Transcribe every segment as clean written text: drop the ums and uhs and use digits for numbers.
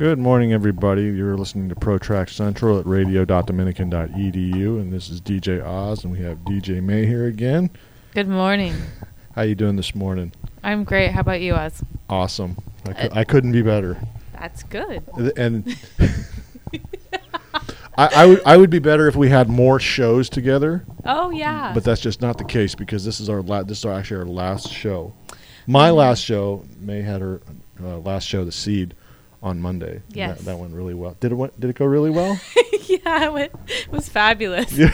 Good morning, everybody. You're listening to ProTrack Central at radio.dominican.edu, and this is DJ Oz, and we have DJ May here again. Good morning. How you doing this morning? I'm great. How about you, Oz? Awesome. I couldn't be better. That's good. And I would be better if we had more shows together. Oh yeah. But that's just not the case because this is actually our last show. My last show. May had her last show, The Seed, on Monday. Yes. That went really well. Did it go really well? Yeah, it was fabulous. Yeah.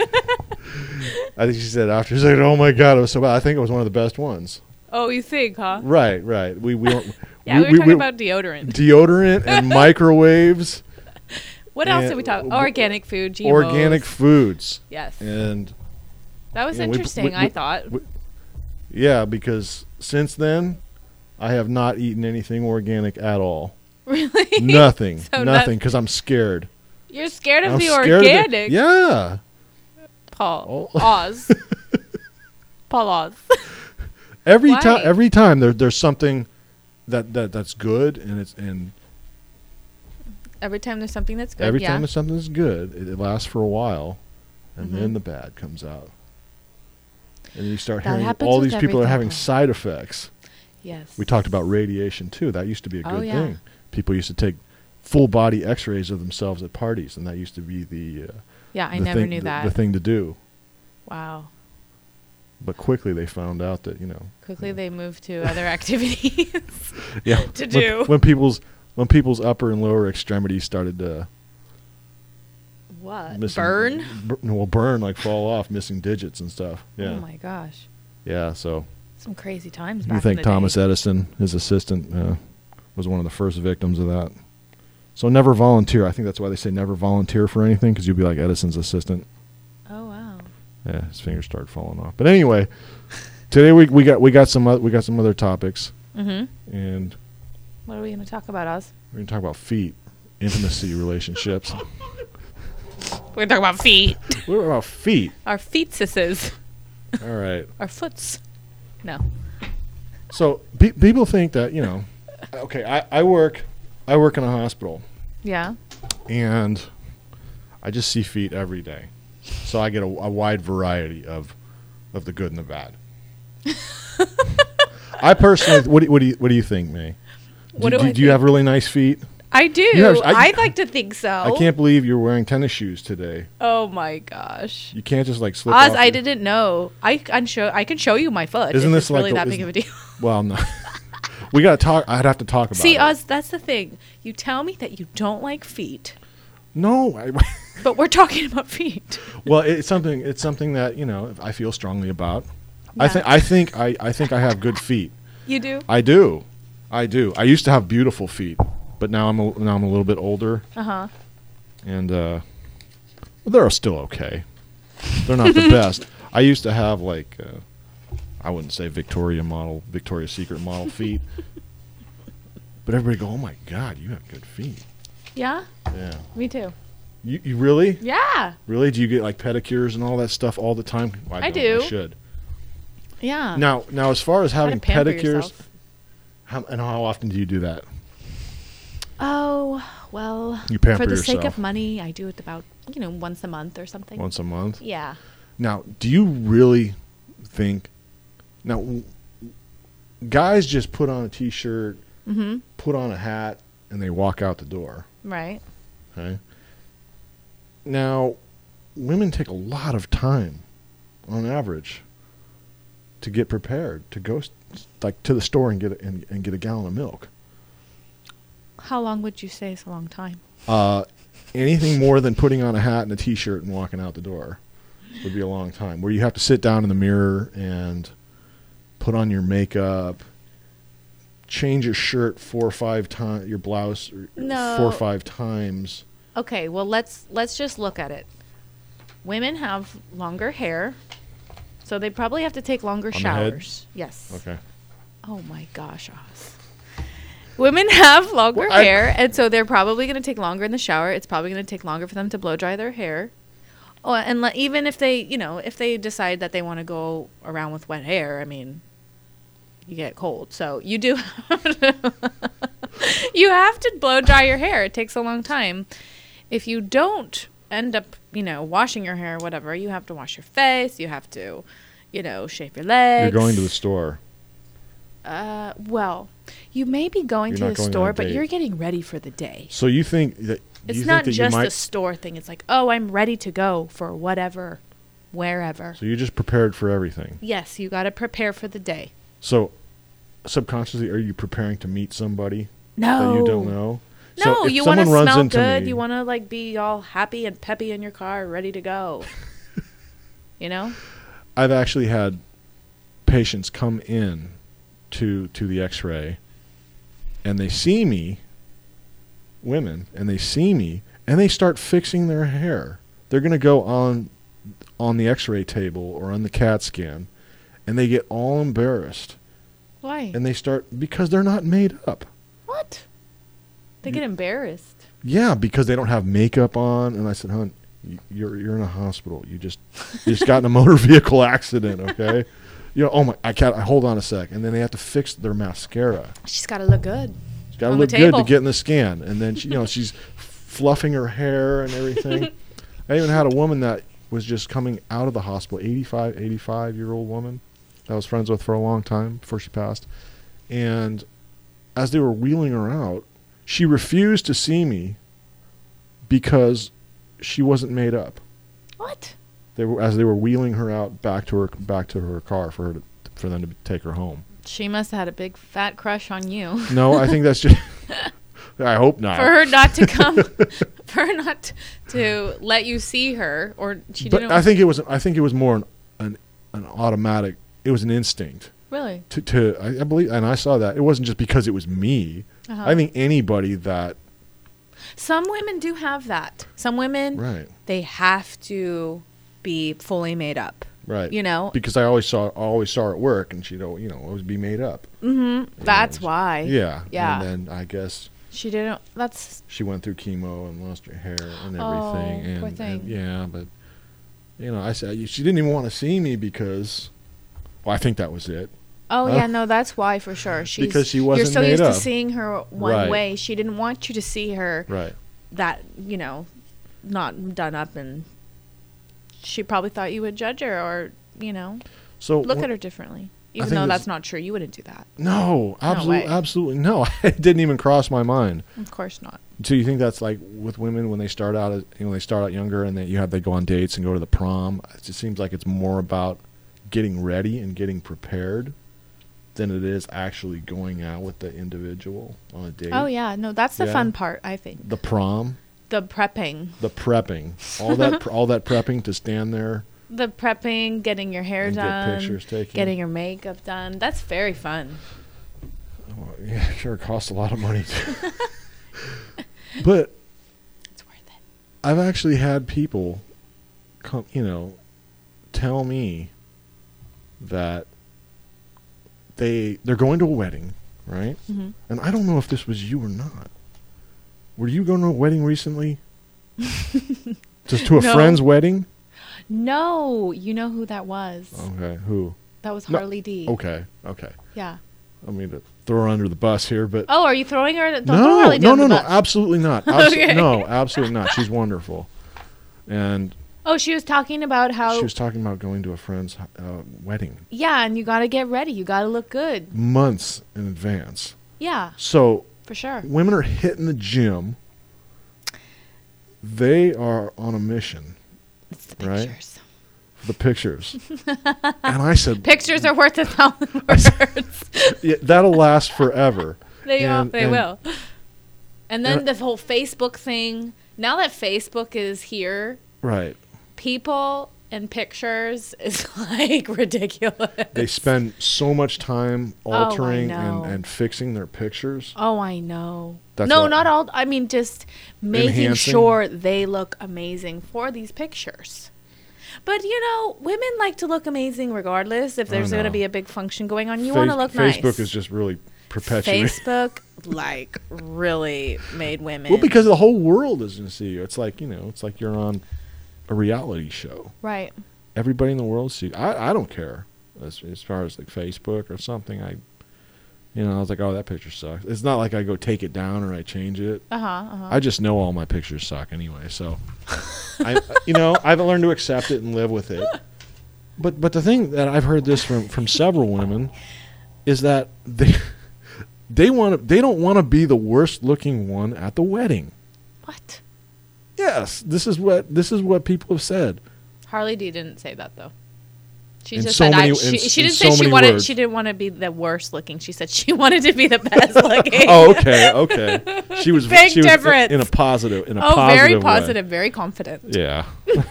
I think she said after, she's like, "Oh my God, it was so bad." I think it was one of the best ones. Oh, you think, huh? Right. We were talking about deodorant and microwaves. What else did we talk? Organic food, GMOs. Organic foods. Yes. And that was interesting. I thought. Yeah, because since then, I have not eaten anything organic at all. Really? Nothing. Nothing, because I'm scared. You're scared of the organic? Yeah. Paul. Oz. Paul Oz. Every time there's something that's good, and every time there's something that's good. Every time there's something that's good, it lasts for a while, and then the bad comes out, and you start hearing all these people are having side effects. Yes. We talked about radiation too. That used to be a good thing. People used to take full body X-rays of themselves at parties, and that used to be the knew that. The thing to do. Wow. But quickly they found out that Quickly they moved to other activities. Yeah. To do when people's upper and lower extremities started to burn, like fall off, missing digits and stuff. Yeah. Oh my gosh. Yeah. So. Some crazy times back You think in the Thomas day. Edison, his assistant, was one of the first victims of that? So never volunteer. I think that's why they say never volunteer for anything, because you'll be like Edison's assistant. Oh wow. Yeah, his fingers started falling off. But anyway, today we got some other topics. Mm-hmm. And what are we going to talk about, Oz? We're going to talk about feet, intimacy, relationships. We're going to talk about feet. We're about feet. Our feet-sisses. All right. Our foots. No. So people think that okay, I work in a hospital. Yeah. And I just see feet every day, so I get a wide variety of the good and the bad. I personally, what do you think, May? Do you have really nice feet? I do. I'd like to think so. I can't believe you're wearing tennis shoes today. Oh my gosh! You can't just slip Oz, off. I didn't know. I can show you my foot. Isn't this really that big of a deal? Well, no. We gotta talk. I'd have to talk about it. See, Oz, that's the thing. You tell me that you don't like feet. No. But we're talking about feet. Well, it's something that I feel strongly about. Yeah. I think I have good feet. You do? I do. I used to have beautiful feet, but now I'm a little bit older. Uh-huh. And they're still okay. They're not the best. I used to have I wouldn't say Victoria's Secret model feet. But everybody go, "Oh my God, you have good feet." Yeah? Yeah. Me too. You really? Yeah. Really? Do you get pedicures and all that stuff all the time? I do. I should. Yeah. Now as far as having pedicures, how often do you do that? Oh, well, you pamper for the yourself. sake of money, I do it about, once a month or something. Once a month? Yeah. Now, do you really think... Now, guys just put on a T-shirt, put on a hat, and they walk out the door. Right. Okay? Now, women take a lot of time, on average, to get prepared, to go to the store and get a gallon of milk. How long would you say is a long time? Anything more than putting on a hat and a T-shirt and walking out the door would be a long time. Where you have to sit down in the mirror and put on your makeup, change your shirt 4 or 5 times, your blouse 4 or 5 times. Okay, well let's just look at it. Women have longer hair, so they probably have to take longer showers. Yes. Okay. Oh my gosh, Oz. Women have longer hair, and so they're probably going to take longer in the shower. It's probably going to take longer for them to blow dry their hair. Oh, and even if they, if they decide that they want to go around with wet hair, I mean, you get cold. So you do. You have to blow dry your hair. It takes a long time. If you don't end up, washing your hair or whatever, you have to wash your face. You have to, shave your legs. You're going to the store. Well, you may be going to the store, but you're getting ready for the day. So you think that it's not just a store thing. It's like, oh, I'm ready to go for whatever, wherever. So you're just prepared for everything. Yes, you got to prepare for the day. So subconsciously, are you preparing to meet somebody that you don't know? No, you want to smell good. You want to be all happy and peppy in your car, ready to go. I've actually had patients come in to the X-ray, and they see me, women, and they see me, and they start fixing their hair. They're going to go on the X-ray table or on the CAT scan, and they get all embarrassed. Why? And they start, because they're not made up. What? They get embarrassed. Yeah, because they don't have makeup on. And I said, hon, you're in a hospital. You just got in a motor vehicle accident, okay? Oh my, I can't. Hold on a sec. And then they have to fix their mascara. She's got to look good. She's got to look good to get in the scan. And then she's fluffing her hair and everything. I even had a woman that was just coming out of the hospital, 85-year-old woman that I was friends with for a long time before she passed. And as they were wheeling her out, she refused to see me because she wasn't made up. What? As they were wheeling her out back to her car for them to take her home. She must have had a big fat crush on you. No, I think that's just. I hope not. For her not to come, for her not to let you see her, or she didn't. But I think it was more an automatic. It was an instinct. Really? I believe, and I saw that it wasn't just because it was me. Uh-huh. I think anybody that. Some women do have that. Some women, right? They have to be fully made up, right? Because I always saw her at work, and she'd always be made up. Mm-hmm. That's why. Yeah. Yeah. And then I guess she didn't. She went through chemo and lost her hair and everything. Oh, poor thing. And yeah, but I said she didn't even want to see me because, well, I think that was it. Oh, yeah, no, that's why for sure. Because she wasn't You're so made used up. to seeing her one way. She didn't want you to see her that, not done up, and she probably thought you would judge her or, so look at her differently. Even though that's not true. You wouldn't do that. No, absolutely no. It didn't even cross my mind. Of course not. So you think that's like with women when they start out, they start out younger and they go on dates and go to the prom. It just seems like it's more about getting ready and getting prepared than it is actually going out with the individual on a date. Oh yeah, no, that's the fun part, I think. The prom, the prepping, all that prepping to stand there. The prepping, getting your hair done, get pictures taken, getting your makeup done. That's very fun. Oh, yeah, sure, it costs a lot of money too. But it's worth it. I've actually had people come, tell me that they're going to a wedding, right? Mm-hmm. And I don't know if this was you or not. Were you going to a wedding recently? Just to a friend's wedding? No, you know who that was. Okay, who? That was Harley D. Okay. Yeah. I mean to throw her under the bus here, but oh, are you throwing her? Don't no, throw Harley D under the bus. Absolutely not. Okay. No, absolutely not. She's wonderful, and. Oh, she was talking about how... She was talking about going to a friend's wedding. Yeah, and you got to get ready. You got to look good. Months in advance. Yeah. So... For sure. Women are hitting the gym. They are on a mission. It's the pictures. Right? The pictures. And I said... Pictures are worth 1,000 words. Yeah, that'll last forever. They will. And then the whole Facebook thing. Now that Facebook is here... Right. People and pictures is like ridiculous. They spend so much time altering and fixing their pictures. Oh, I know. Not all. I mean, just making sure they look amazing for these pictures. But, women like to look amazing regardless. If there's going to be a big function going on, you want to look nice. Facebook is just really perpetuating. Facebook, really made women. Well, because the whole world is going to see you. It's like, it's like you're on a reality show. Right. Everybody in the world sees. I don't care as far as like Facebook or something. You know, I was like, oh, that picture sucks. It's not like I go take it down or I change it. Uh-huh. I just know all my pictures suck anyway. So, I've learned to accept it and live with it. But the thing that I've heard this from several women is that they don't want to be the worst looking one at the wedding. What? Yes, this is what people have said. Harley D didn't say that though. She In just so said many- she in didn't so say many words. she didn't want to be the worst looking. She said she wanted to be the best looking. Oh, okay. She was Big she was difference. in a positive Very way. positive, very confident. Yeah.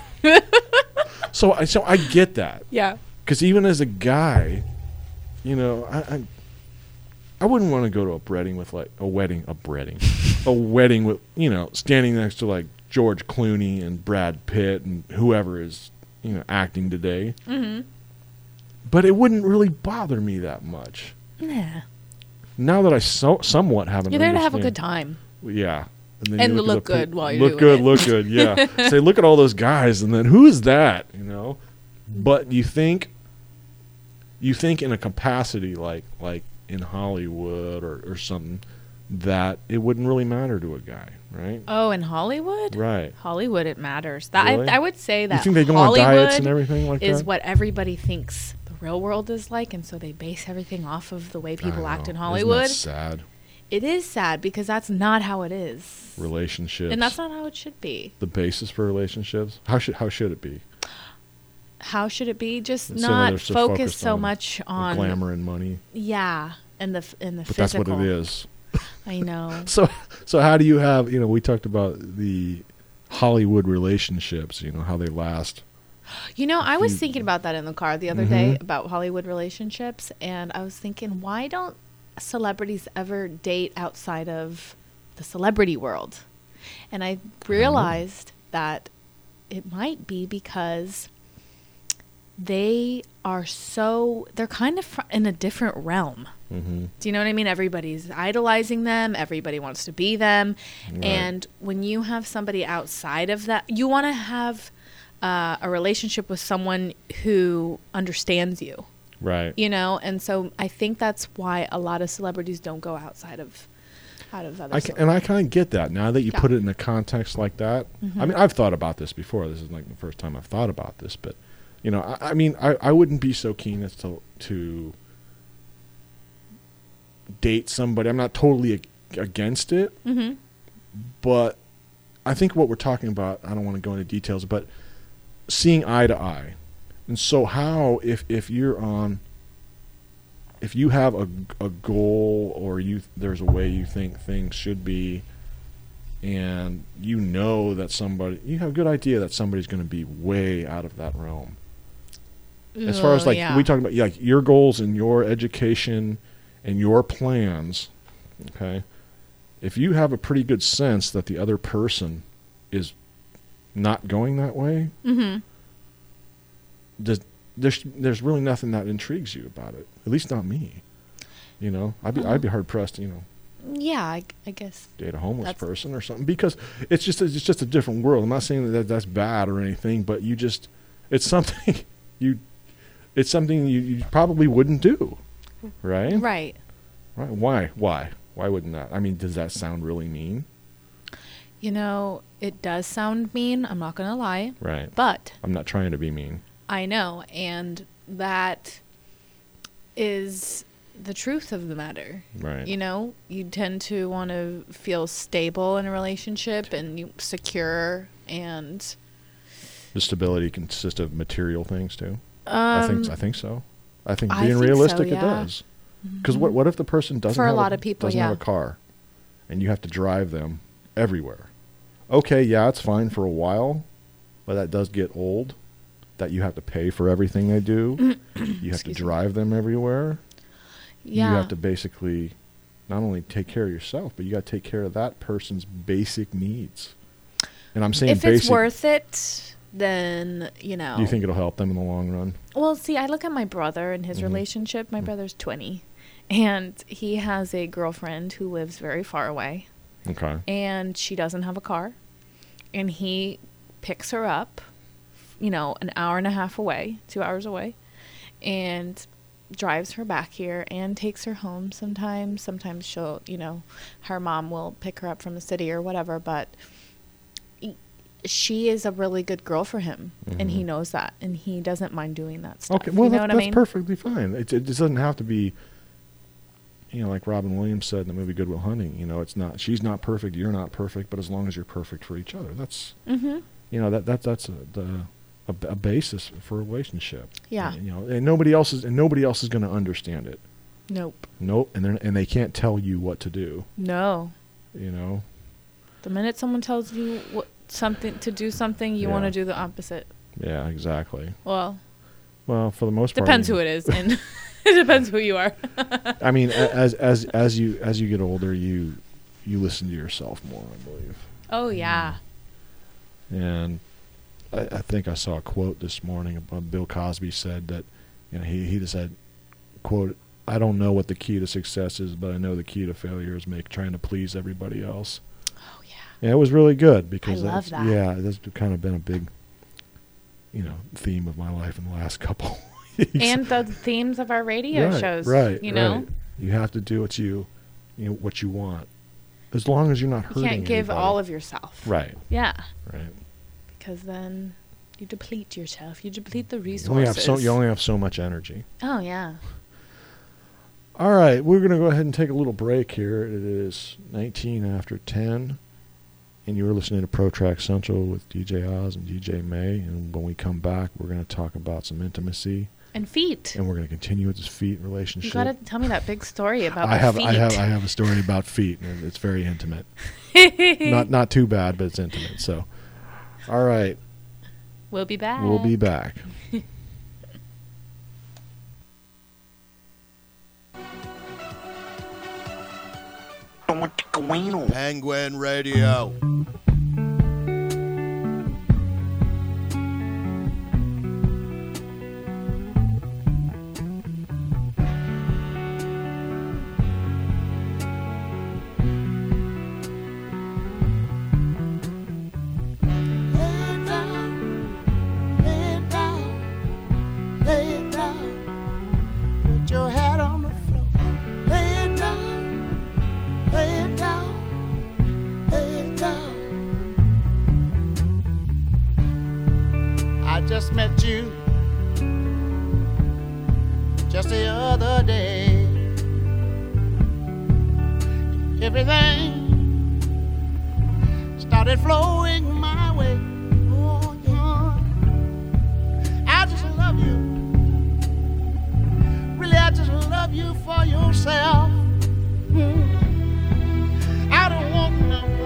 So I get that. Yeah. Because even as a guy, you know, I wouldn't want to go to a wedding with a wedding with, you know, standing next to like George Clooney and Brad Pitt and whoever is, you know, acting today. Mm-hmm. But it wouldn't really bother me that much. Yeah. Now that I somewhat have an You're there to have a good understanding- time. Yeah. then And you to at look the good while you're look doing good, it. look good, yeah. Say, look at all those guys, and then who is that? You know, but you think in a capacity like in Hollywood or something that it wouldn't really matter to a guy, right? Oh, in Hollywood? Right. Hollywood, it matters. That Really? I would say that You think they go on Hollywood diets and everything like is that? what everybody thinks the real world is like, and so they base everything off of the way people I act know. in Hollywood. Isn't that sad? It is sad because that's not how it is. Relationships. And that's not how it should be. the basis for relationships. How should it be? How should it be? Just Instead of they're not so focus focused so on much on glamour and money. Yeah, and the But physical. that's what it is. I know. So how do you have, you know, we talked about the Hollywood relationships, you know, how they last. You know, I was thinking about that in the car the other Mm-hmm. day about Hollywood relationships, and I was thinking, why don't celebrities ever date outside of the celebrity world? And I realized that it might be because they're kind of in a different realm. Mm-hmm. Do you know what I mean? Everybody's idolizing them. Everybody wants to be them. Right. And when you have somebody outside of that, you want to have a relationship with someone who understands you, Right. you know? And so I think that's why a lot of celebrities don't go outside of other And I kind of get that now that you Yeah. put it in a context like that. Mm-hmm. I mean, I've thought about this before. This is like the first time I've thought about this, but you know, I mean, I wouldn't be so keen as to date somebody. I'm not totally against it, Mm-hmm. but I think what we're talking about, I don't want to go into details, but seeing eye to eye. And so how, if you have a goal or there's a way you think things should be, and you know that you have a good idea that somebody's going to be way out of that realm. As far as like we talk about like your goals and your education and your plans, okay? If you have a pretty good sense that the other person is not going that way, Mm-hmm. there's really nothing that intrigues you about it. At least not me. You know, I'd be hard pressed to, you know, Yeah, I guess. date a homeless That's- person or something, because it's just a different world. I'm not saying that's bad or anything, but it's something you probably wouldn't do, right? Right. Right. Why wouldn't that? I mean, does that sound really mean? You know, it does sound mean. I'm not going to lie. Right. But I'm not trying to be mean. I know. And that is the truth of the matter. Right. You know, you tend to want to feel stable in a relationship and secure and The stability consists of material things too. I think so. I think I being think realistic, so, it yeah. does. Because what if the person doesn't For a have lot of people, doesn't have yeah. a car, and you have to drive them everywhere? Okay, yeah, it's fine for a while, but that does get old. That you have to pay for everything they do. You have to Excuse me. drive them everywhere. yeah. You have to basically not only take care of yourself, but you got to take care of that person's basic needs. And I'm saying if basic. it's worth it, then, you know. Do you think it'll help them in the long run? Well, see, I look at my brother and his Mhm. relationship. My brother's 20, and he has a girlfriend who lives very far away, Okay. and she doesn't have a car, and he picks her up, you know, an hour and a half away, 2 hours away, and drives her back here and takes her home sometimes. Sometimes she'll, her mom will pick her up from the city or whatever, but she is a really good girl for him, and he knows that, and he doesn't mind doing that stuff. Okay, well, you know what I mean? That's perfectly fine. It just doesn't have to be, like Robin Williams said in the movie Good Will Hunting. It's not. She's not perfect. You're not perfect. But as long as you're perfect for each other, that's that's a basis for a relationship. Yeah. And nobody else is going to understand it. Nope. And they can't tell you what to do. No. The minute someone tells you to do something, you want to do the opposite. Yeah, exactly. Well, for the most part, depends who it is, and it depends who you are. I mean, as you get older, you listen to yourself more, I believe. Oh yeah. And I think I saw a quote this morning about Bill Cosby said that, he just said, quote, "I don't know what the key to success is, but I know the key to failure is trying to please everybody else." Oh yeah. Yeah, it was really good because I love that. Yeah, that's kind of been a big, theme of my life in the last couple weeks. And the themes of our radio shows. Right. You have to do what you want, as long as you're not hurting. You can't give anybody. all of yourself. Right. Yeah. Right. Because then you deplete yourself. You deplete the resources. You only have so much energy. Oh yeah. All right, we're going to go ahead and take a little break here. It is 19 after 10, and you're listening to Pro Track Central with DJ Oz and DJ May. And when we come back, we're going to talk about some intimacy and feet. And we're going to continue with this feet relationship. You got to tell me that big story about feet. I have a story about feet, and it's very intimate. not too bad, but it's intimate. So, all right. We'll be back. We'll be back. Penguin Radio. Just met you just the other day. Everything started flowing my way. Oh, yeah. I just love you. Really, I just love you for yourself. I don't want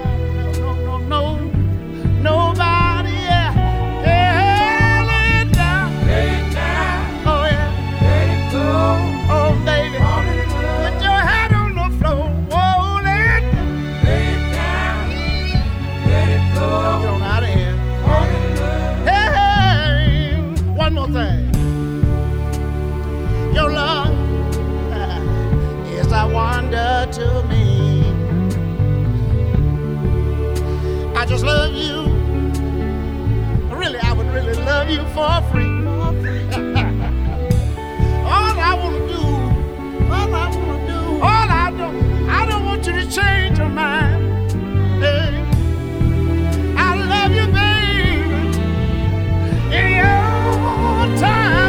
nobody. Your love is a wonder to me. I just love you. Really, I would really love you for free. I don't want you to change your mind. Hey, I love you, baby. In your time.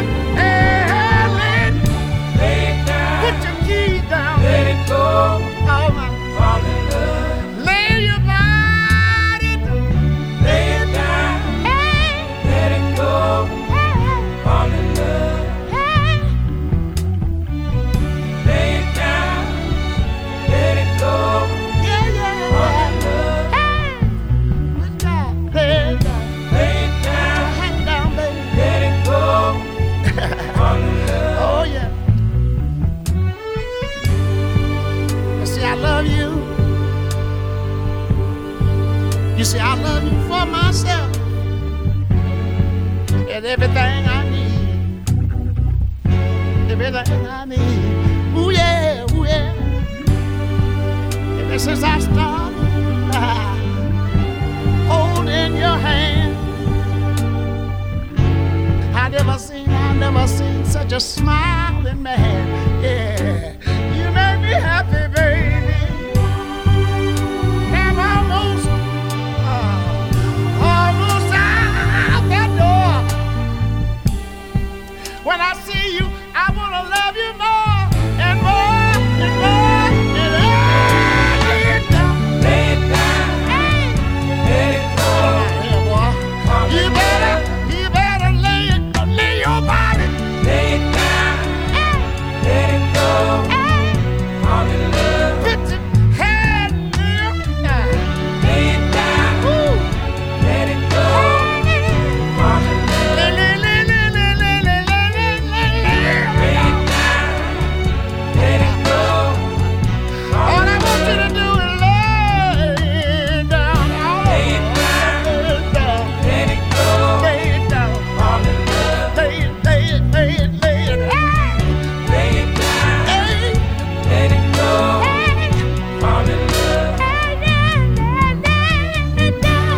You see, I love you for myself and everything I need. Everything I need. Ooh, yeah, ooh, yeah. Ever since I started holding your hand, I never seen such a smiling man. man. Yeah, you make me happy, baby. Now I'm almost out that door. When I see you, I wanna love you more and more and more and lay it down. Lay it down. Hey. Let it go. Here, boy. You better lay your body. Lay it down. Hey. Let it go. Hey. Fall in love. Put your head down. Lay it down. Woo. Let it go. Hey. Fall in love. Lay it down. Let it go. All I want you to do is lay it down. Lay it down. Let it go. Lay it down. Fall in love. Lay it. Hey. Lay it down. Hey. Let it go. Hey. Fall in love. Lay it down.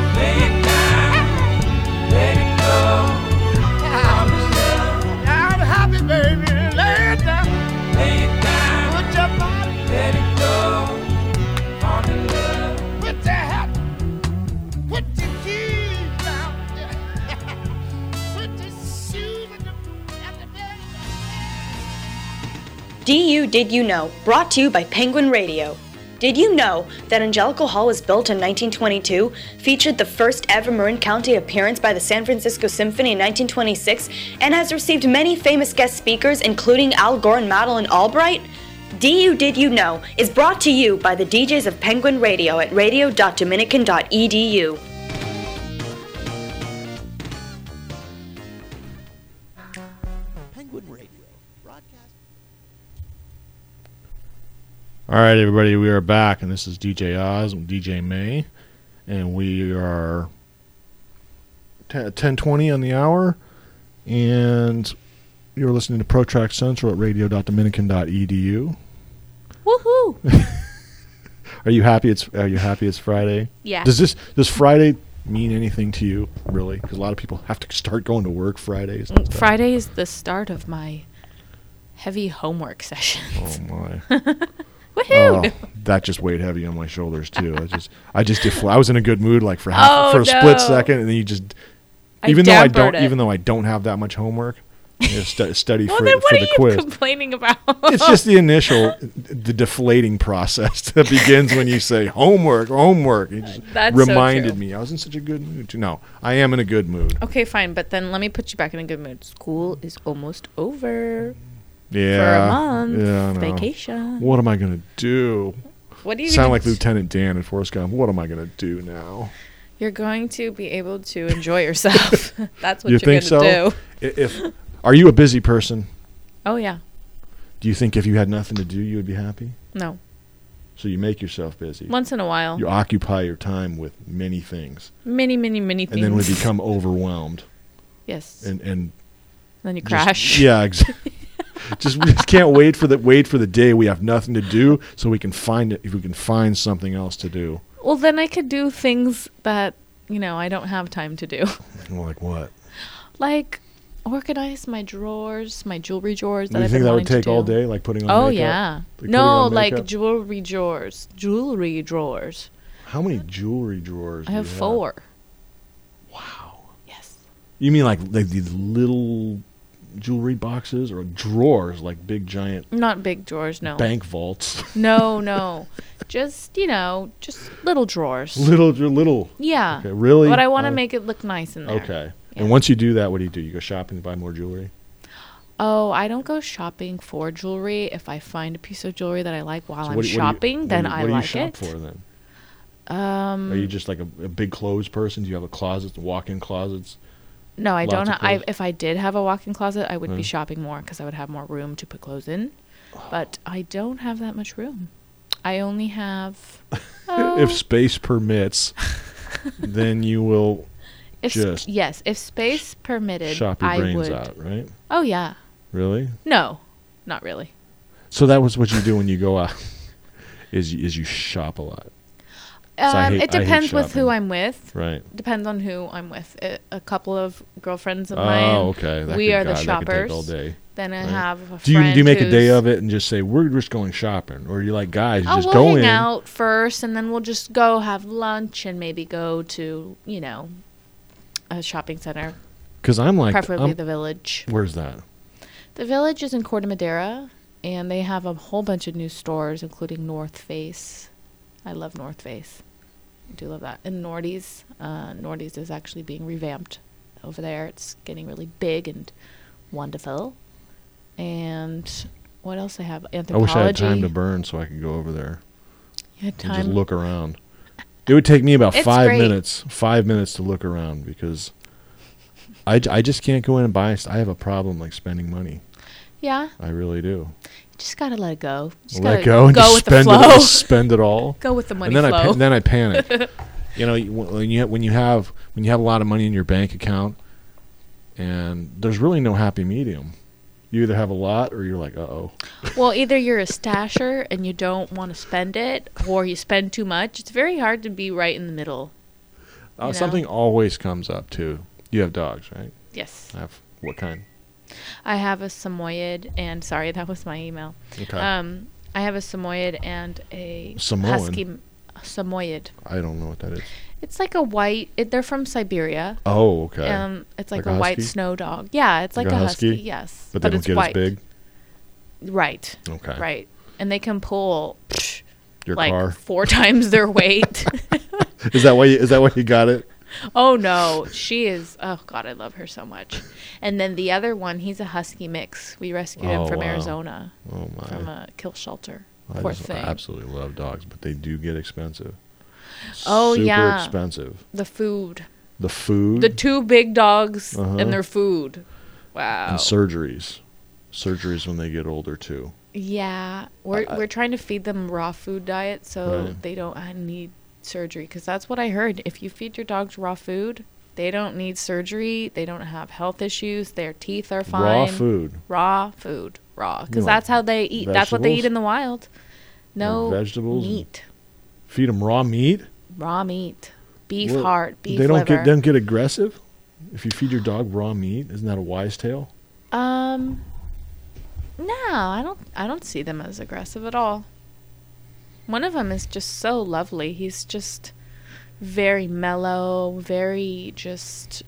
Let it go. I'm happy, baby. Lay it down. Lay it down. Put your body. Let it go. Fall in love. Put your hat. Put your keys down. Put your shoes at the bed. Did You Know, brought to you by Penguin Radio. Did you know that Angelical Hall was built in 1922, featured the first ever Marin County appearance by the San Francisco Symphony in 1926, and has received many famous guest speakers including Al Gore and Madeleine Albright? Did You Know is brought to you by the DJs of Penguin Radio at radio.dominican.edu. Penguin Radio. Broadcast. All right, everybody, we are back, and this is DJ Oz and DJ May, and we are 10:20 on the hour, and you're listening to ProTrack Central at radio.dominican.edu. Woohoo! Are you happy? Are you happy it's Friday? Yeah. Does Friday mean anything to you, really? Because a lot of people have to start going to work Fridays. and stuff. Friday is the start of my heavy homework session. Oh my. Woohoo! Oh, that just weighed heavy on my shoulders too. I was in a good mood like for a split no. second, and then you just I even dampered it. though I don't have that much homework, study Well, for then what the are you quiz. complaining about? It's just the deflating process that begins when you say homework. You just That's so reminded true. me I was in such a good mood. No, I am in a good mood. Okay, fine, but then let me put you back in a good mood. School is almost over Yeah, for a month. Yeah, I know. Vacation. What am I gonna do? What are you Sound gonna like do? Lieutenant Dan in Forrest Gump. What am I gonna do now? You're going to be able to enjoy yourself. That's what You you're think so? going to do. If are you a busy person? Oh, yeah. Do you think if you had nothing to do, you would be happy? No. So you make yourself busy. Once in a while. You occupy your time with many things, Many things. and then we become overwhelmed, Yes. and then you just- crash. Yeah, exactly. we just can't wait for the day we have nothing to do, so we can find it. If we can find something else to do. Well, then I could do things that, I don't have time to do. Like what? Like organize my drawers, my jewelry drawers that Do you I've think been that would wanting to take do. all day, like putting on Oh, makeup? yeah. Like putting No, on like makeup? jewelry drawers. Jewelry drawers. How many jewelry drawers? I do have you 4. Wow. Yes. You mean like these little jewelry boxes or drawers, like big giant Not big drawers, no. bank vaults? No. Just, just little drawers. little. Yeah. Okay, really? But I want to make it look nice in there. Okay. Yeah. And once you do that, what do? You go shopping to buy more jewelry? Oh, I don't go shopping for jewelry. If I find a piece of jewelry that I like while So I'm what do you- shopping, then I what like do you shop it. for then? Um, Are you just like a big clothes person? Do you have a closet, walk-in closets? No, I Lots don't. of clothes? If I did have a walk-in closet, I would Huh. be shopping more because I would have more room to put clothes in. But I don't have that much room. I only have. If space permits, then you will Yes, if space permitted, shop your I brains would. out, right? Oh yeah. Really? No, not really. So that was what you do when you go out. Is you shop a lot. It depends with who I'm with. Right. Depends on who I'm with. A couple of girlfriends of Oh, mine. okay. We are the That could shoppers. take all day. Then I Right. have a Do friend you make a who's- day of it and just say we're just going shopping, or are you like guys Oh, just we'll go hang in? out first, and then we'll just go have lunch and maybe go to a shopping center, Because I'm like, preferably the Village. where's that? The Village is in Corte Madera, and they have a whole bunch of new stores, including North Face. I love North Face. I do love that. And Nordy's. Nordy's is actually being revamped over there. It's getting really big and wonderful. And what else they have? I Anthropology. wish I had time to burn so I could go over there You had and time. just look around. It would take me about It's 5 great. minutes. 5 minutes to look around because I just can't go in and buy. I have a problem like spending money. Yeah. I really do. You just gotta let it go. Just Let gotta go and go just with the spend flow. it. Just spend it all. Go with the money and then flow. then I panic. When you have a lot of money in your bank account, and there's really no happy medium. You either have a lot or you're like, uh-oh. Well, either you're a stasher and you don't want to spend it, or you spend too much. It's very hard to be right in the middle. You know? Something always comes up too. You have dogs, right? Yes. I have what kind? I have a Samoyed, and sorry, that was my email. Okay. I have a Samoyed and a Samoan? husky. Samoyed. I don't know what that is. It's like a white. They're from Siberia. Oh, okay. It's like Like a a white husky? snow dog. Yeah, it's like Like a a husky? Yes, but they don't it's get white. as big. Right. Okay. Right. And they can pull Your like car. 4 times their weight. Is that why you got it? Oh no, she is. Oh God, I love her so much. And then the other one, he's a husky mix. We rescued him Oh, from wow. Arizona Oh my. from a kill shelter. I Poor just thing. absolutely love dogs, but they do get expensive. Oh, Super yeah. expensive. The food. The food. The 2 big dogs Uh-huh. and their food. Wow. And surgeries. Surgeries when they get older too. Yeah, we're trying to feed them raw food diet so Right. they don't need surgery, because that's what I heard. If you feed your dogs raw food, they don't need surgery. They don't have health issues. Their teeth are fine. Raw food. Raw food. Raw. Because You that's like how they eat. That's what they eat vegetables? in the wild. No Like vegetables? meat. Feed them raw meat. Raw meat. Beef Well, heart. Beef they don't liver. get aggressive. If you feed your dog raw meat, isn't that a wise tale? No, I don't see them as aggressive at all. One of them is just so lovely. He's just very mellow, very just,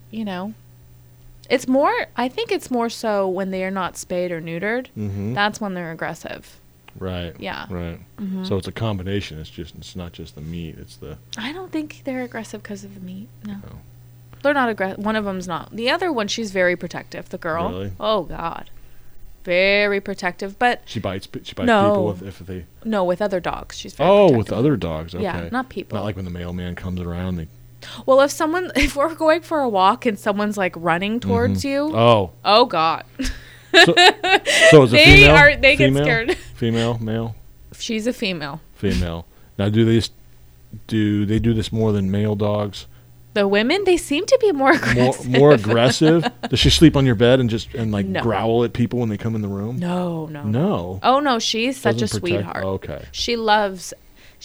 It's more, I think it's more so when they are not spayed or neutered. Mm-hmm. That's when they're aggressive. Right. Yeah. Right. Mhm. So it's a combination. It's not just the meat. It's the. I don't think they're aggressive because of the meat. No. Oh. They're not aggressive. One of them's not. The other one, she's very protective. The girl. Really? Oh, God. Very protective. But She bites No. people if they. no, with other dogs. She's very Oh, protective. with other dogs. Okay. Yeah, not people. Not like when the mailman comes around. Well, if we're going for a walk and someone's like running towards you, Oh. God. So is it They female? they get Female? scared. Female, male, She's a female. female. Now, do they do this more than male dogs? The women, they seem to be more aggressive. More aggressive? Does she sleep on your bed and No. growl at people when they come in the room? No. No. Oh no, she's such a Doesn't protect- sweetheart. Okay. She loves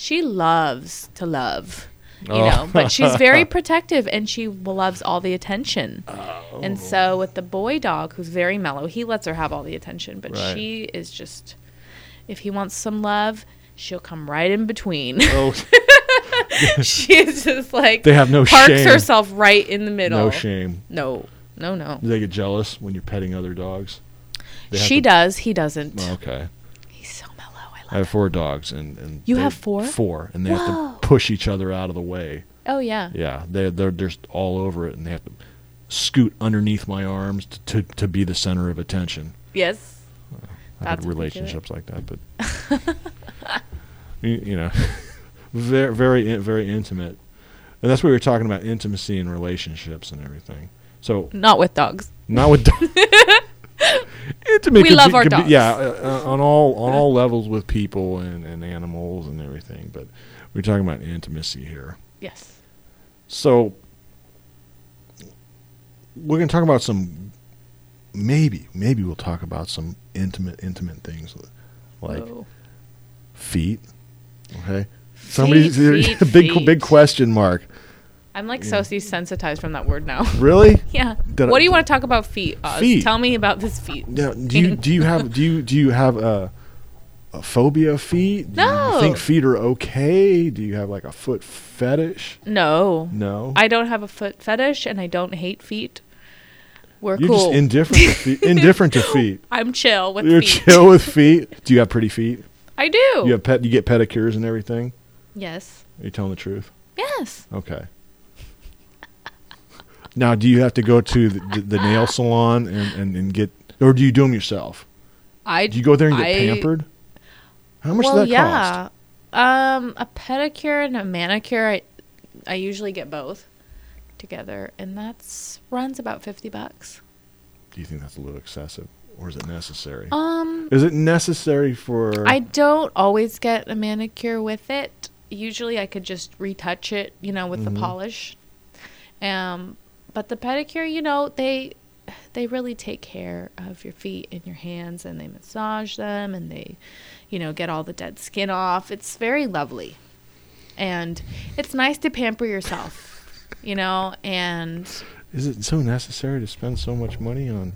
to love. You Oh. know, but she's very protective and she loves all the attention. Oh. And so with the boy dog, who's very mellow, he lets her have all the attention, but Right. she is just, if he wants some love, she'll come right in between. Oh, She is just like, they have no parks shame. herself right in the middle. No shame. No. Do they get jealous when you're petting other dogs? They have She to- does. He doesn't. Okay. He's so mellow. I love I have 4 dogs, and You they- have 4? 4, and they have Whoa. to push each other out of the way. Oh, yeah. Yeah, they're just all over it, and they have to scoot underneath my arms to be the center of attention. Yes. I've had That's what they do. relationships like that, but you know, very very intimate, and that's what we were talking about, intimacy in relationships and everything. So Not with dogs. not with intimate. We could love be- our could be- dogs. yeah, on all levels with people and animals and everything. But we're talking about intimacy here. Yes. So we're going to talk about some. Maybe we'll talk about some intimate things like Whoa. feet. Okay. Somebody's Feet, big question mark. I'm like so desensitized from that word now. Really? Yeah. Did What I- do you want to talk about feet, Oz? Feet. Tell me about this feet. Now, do you have a phobia of feet? Do No. you think feet are okay? Do you have like a foot fetish? No. No. I don't have a foot fetish and I don't hate feet. We're You're cool. just indifferent to feet. Indifferent to feet. I'm chill with You're feet. chill with feet. Do you have pretty feet? I do. You get pedicures and everything? Yes. Are you telling the truth? Yes. Okay. Now, do you have to go to the nail salon and get, or do you do them yourself? Do you go there and get pampered? How much does that cost? A pedicure and a manicure, I usually get both together, and that's runs about $50. Do you think that's a little excessive, or is it necessary? Is it necessary for? I don't always get a manicure with it. Usually, I could just retouch it, with the polish. But the pedicure, they really take care of your feet and your hands, and they massage them, and they, get all the dead skin off. It's very lovely, and it's nice to pamper yourself, and. Is it so necessary to spend so much money on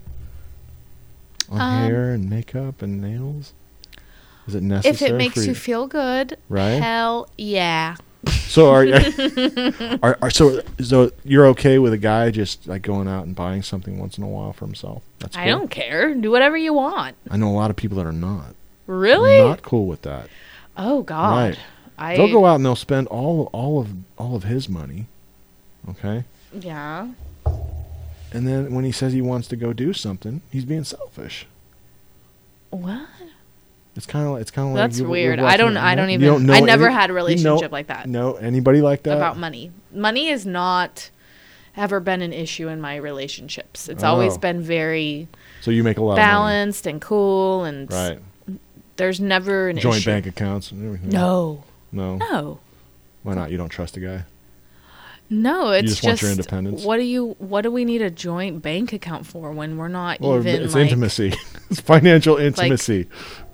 hair and makeup and nails? Is it necessary? If it makes you feel good, right? Hell yeah. So so you're okay with a guy just like going out and buying something once in a while for himself? That's cool. I don't care. Do whatever you want. I know a lot of people that are not. Really? Not cool with that. Oh God. Right. They'll go out and they'll spend all of his money. Okay? Yeah. And then when he says he wants to go do something, he's being selfish. What? It's kind of like that's weird. I never had a relationship like that. No, anybody like that about money. Money has not ever been an issue in my relationships. It's always been very. So you make a lot balanced of money. and cool, and right. There's never an joint issue. bank accounts and everything. No. Why not? You don't trust a guy? No, it's you just want your independence. What do we need a joint bank account for when we're not even? It's intimacy. It's financial intimacy.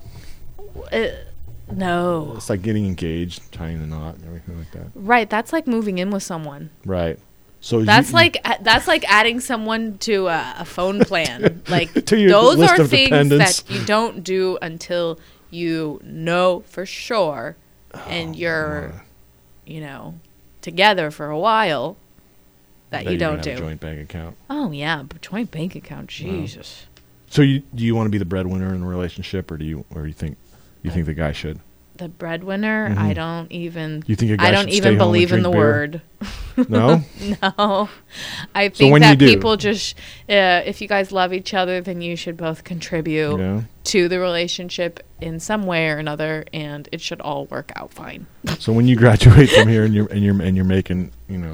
No. It's like getting engaged, tying the knot, and everything like that. Right. That's like moving in with someone. Right. So that's like adding someone to a phone plan. Like to those are things that you don't do until you know for sure, and you're, together for a while. That you don't do. Have a joint bank account. Oh yeah, but joint bank account. Jesus. Wow. So do you want to be the breadwinner in a relationship, or you think the guy should? The breadwinner? Mm-hmm. I don't even. You think a guy I don't should even stay home believe and in the drink beer? word. No. No. I think when that you do- people just, if you guys love each other, then you should both contribute to the relationship in some way or another, and it should all work out fine. So when you graduate from here and you're making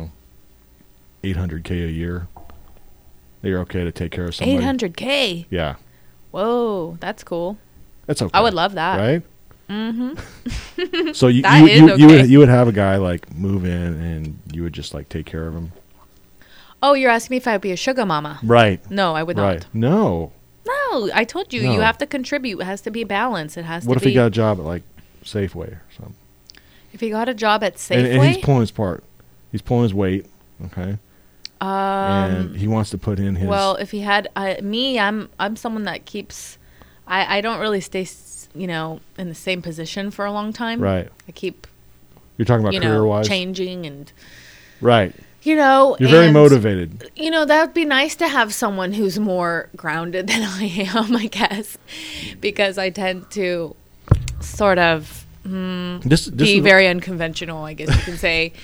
$800K a year, you're okay to take care of somebody. $800K. Yeah. Whoa, that's cool. That's okay. I would love that. Right? Mm-hmm. So you would have a guy like move in and you would just like take care of him. Oh, you're asking me if I would be a sugar mama? Right. No, I would Right. not. No. No, I told you No. you have to contribute. It has to be balanced. It has What to if be. he got a job at like Safeway or something? If he got a job at Safeway, and he's pulling his part. He's pulling his weight. Okay. And he wants to put in his. Well, if he had me, I'm someone that keeps. I don't really stay, in the same position for a long time. Right. I keep. You're talking about career-wise. Changing and. Right. You're very motivated. That would be nice to have someone who's more grounded than I am, I guess, because I tend to sort of be very unconventional, I guess you can say.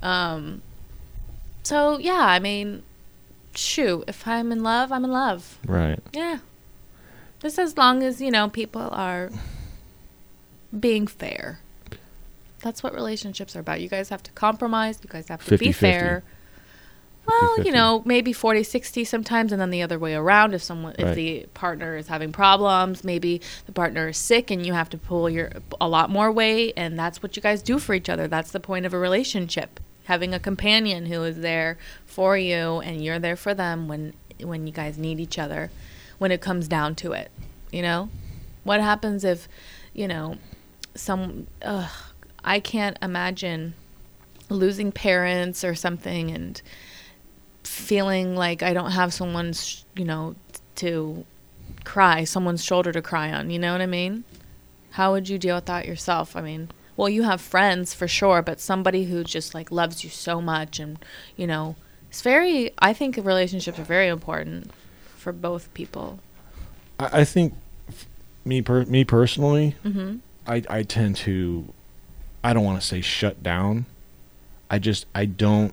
So, yeah, I mean, shoot, if I'm in love, I'm in love. Right. Yeah. Just as long as, people are being fair. That's what relationships are about. You guys have to compromise. You guys have to be 50-50. fair. Well, 50-50. Maybe 40-60 sometimes, and then the other way around. If the partner is having problems, maybe the partner is sick, and you have to pull a lot more weight, and that's what you guys do for each other. That's the point of a relationship. Having a companion who is there for you, and you're there for them when you guys need each other. When it comes down to it, what happens if, I can't imagine losing parents or something and feeling like I don't have someone's, to cry, someone's shoulder to cry on. You know what I mean? How would you deal with that yourself? I mean, well, you have friends for sure, but somebody who just like loves you so much and, it's I think relationships are very important for both people. I think me personally, I tend to, I don't want to say shut down. I don't.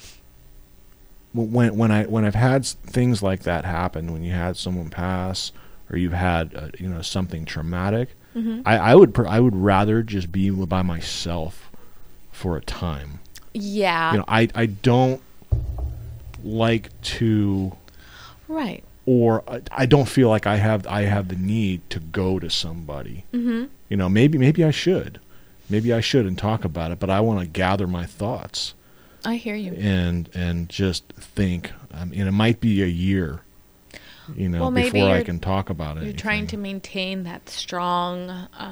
When I've had things like that happen, when you had someone pass or you've had something traumatic, I would rather just be by myself for a time. Yeah. I don't like to. Right. Or I don't feel like I have the need to go to somebody. Maybe I should. Maybe I should and talk about it, but I want to gather my thoughts. I hear you. And just think. It might be a year, well, before I can talk about it. You're trying to maintain that strong,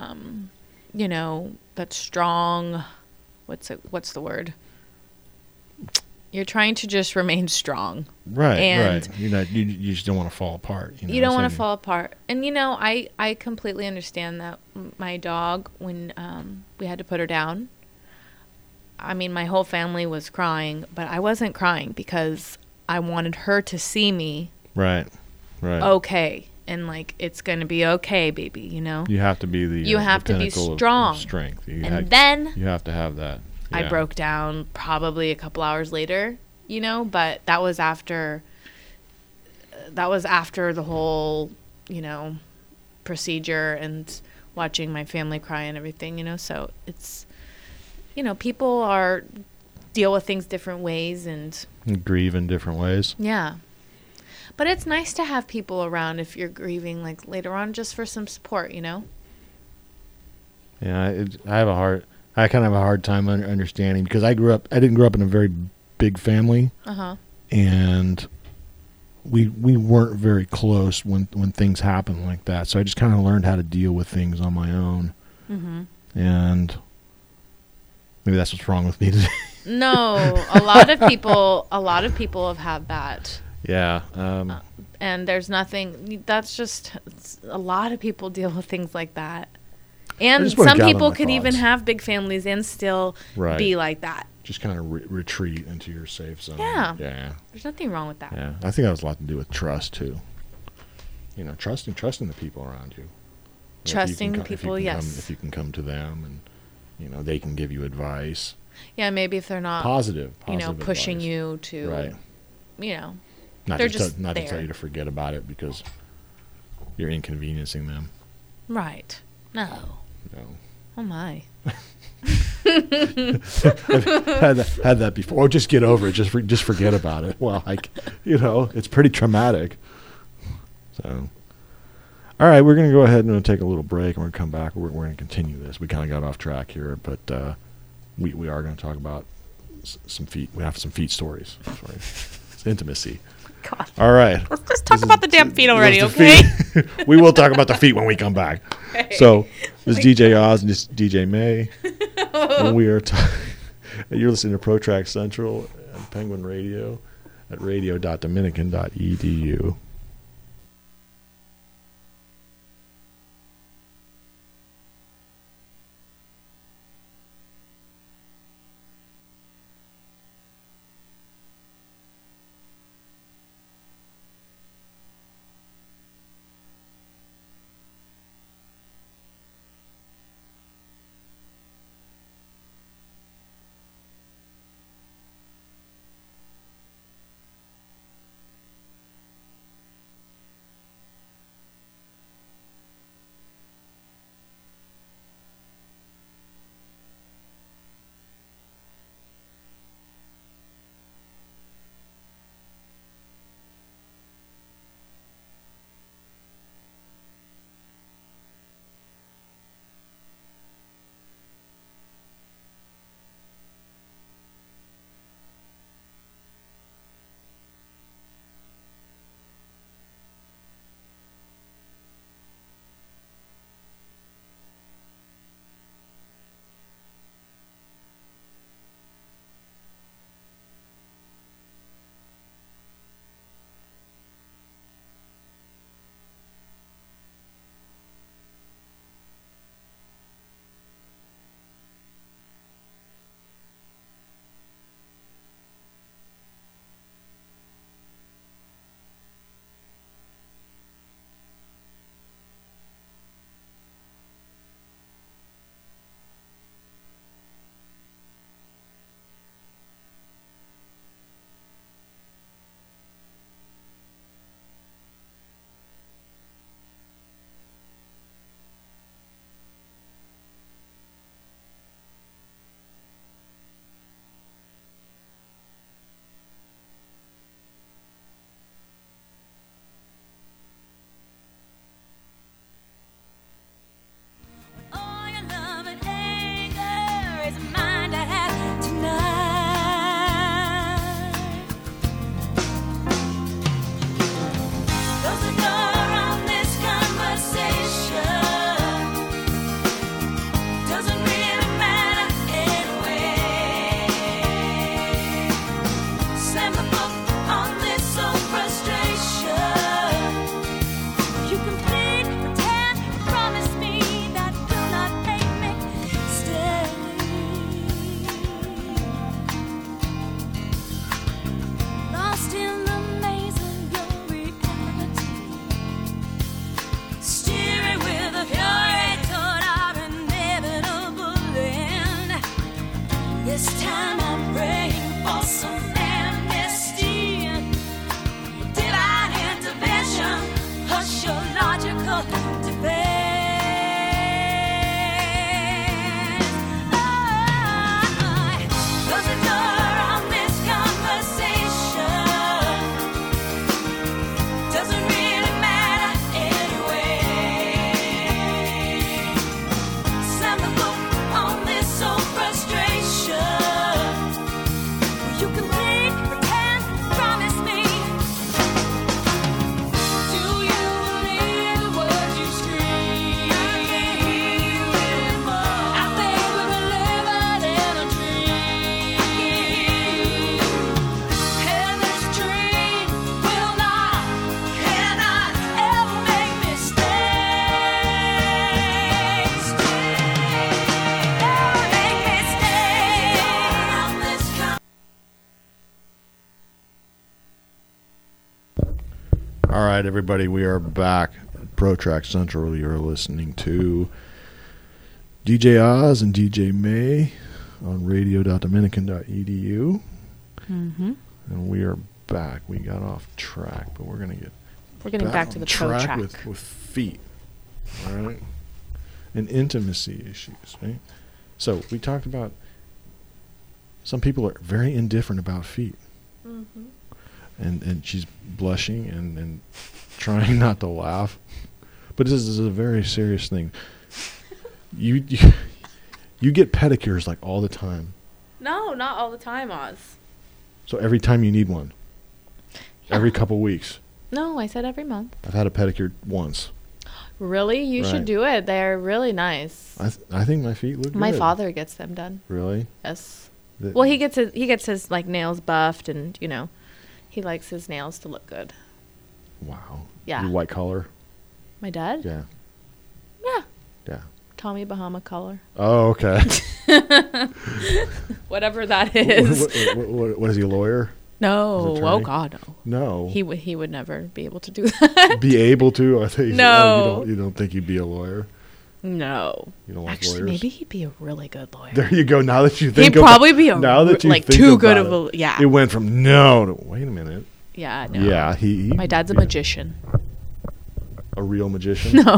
what's the word? You're trying to just remain strong. Right, and right. You just don't want to fall apart. You don't want to fall apart. And, I completely understand that. My dog, when we had to put her down, I mean, my whole family was crying, but I wasn't crying because I wanted her to see me. Right, right. Okay. And, like, it's going to be okay, baby, You have to be You have to be strong. Of strength. Then you have to have that. Yeah. I broke down probably a couple hours later, but that was after the whole, procedure and watching my family cry and everything, so it's, people deal with things different ways and grieve in different ways. Yeah. But it's nice to have people around if you're grieving, like, later on, just for some support, Yeah, I kind of have a hard time understanding because I didn't grow up in a very big family. And we weren't very close when things happen like that. So I just kind of learned how to deal with things on my own. And maybe that's what's wrong with me today. No, a lot of people have had that. Yeah. And there's nothing, that's just, a lot of people deal with things like that. And some people could even have big families and still be like that. Just kind of retreat into your safe zone. Yeah. Yeah. There's nothing wrong with that. Yeah. I think that has a lot to do with trust, too. Trusting the people around you. Trusting people, yes. If you can come to them and, they can give you advice. Yeah, maybe if they're not positive pushing advice. You to, right. Not to there. tell you to forget about it because you're inconveniencing them. Right. No. Oh my. I've had that before. Or just get over it. Just forget about it. Well, it's pretty traumatic. So, all right, we're going to go ahead and take a little break, and we're going to come back. We're going to continue this. We kind of got off track here, but we are going to talk about some feet. We have some feet stories. It's intimacy. God. All right. Let's just talk about the damn feet already, okay? We will talk about the feet when we come back. Okay. So, this is DJ Oz and this is DJ May. And we are you're listening to ProTrack Central and Penguin Radio at radio.dominican.edu. right, everybody, we are back at ProTrack Central. You're listening to DJ Oz and DJ May on radio.dominican.edu. Mm-hmm. And we are back. We got off track, but we're getting back to the ProTrack with feet, all right, and intimacy issues, right? So we talked about some people are very indifferent about feet. Mm-hmm. And she's blushing and trying not to laugh. But this is a very serious thing. You get pedicures like all the time. No, not all the time, Oz. So every time you need one. Yeah. Every couple weeks. No, I said every month. I've had a pedicure once. Really? You Right. should do it. They're really nice. I think my feet look good. My father gets them done. Really? Yes. The- Well, he gets his like nails buffed, and he likes his nails to look good. Wow. Yeah. You white collar? My dad? Yeah. Yeah. Yeah. Tommy Bahama color. Oh, okay. Whatever that is. What is he, a lawyer? No. His Oh attorney? God, no. No. He would never be able to do that. Be able to? I think No. you don't think he'd be a lawyer? No. You don't like Actually, lawyers? maybe he'd be a really good lawyer. There you go. Now that you think He'd probably be a now that you like think too about good it, of a yeah. It went from no to wait a minute. Yeah, no. Yeah, he My dad's a magician. a real magician. No.